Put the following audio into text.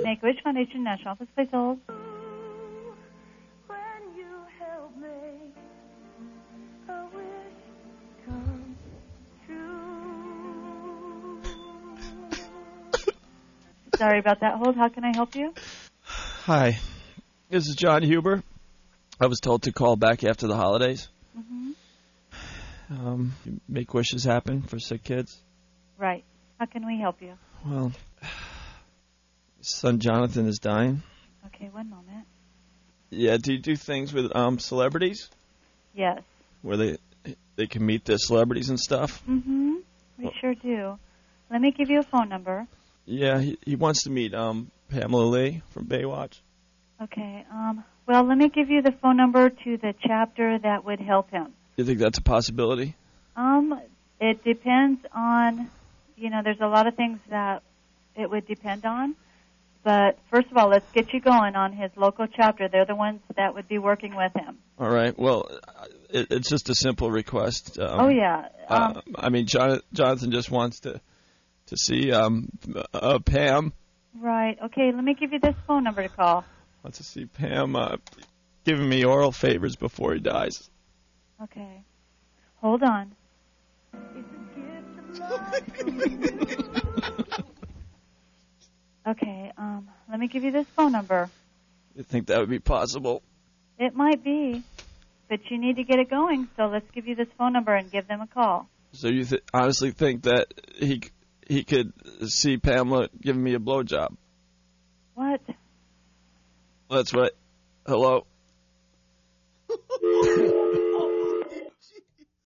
Make-A-Wish Foundation, National Office, please hold. When you help me, a wish comes true. Sorry about that. Hold. How can I help you? Hi, this is John Huber. I was told to call back after the holidays. Make wishes happen for sick kids. Right. How can we help you? Well, son Jonathan is dying. Okay, one moment. Yeah, do you do things with celebrities Yes. where they can meet the celebrities and stuff? We sure do. Let me give you a phone number. Yeah, he wants to meet Pamela Lee from Baywatch. Okay. Well, let me give you the phone number to the chapter that would help him. You think that's a possibility? It depends on, there's a lot of things that it would depend on. But first of all, let's get you going on his local chapter. They're the ones that would be working with him. All right. Well, it's just a simple request. Oh, yeah. I mean, Jonathan just wants to see Pam. Right. Okay, let me give you this phone number to call. Wants to see Pam giving me oral favors before he dies. Okay. Hold on. Okay, let me give you this phone number. You think that would be possible? It might be, but you need to get it going, so let's give you this phone number and give them a call. So you honestly think that he could see Pamela giving me a blowjob? What? That's right. Hello?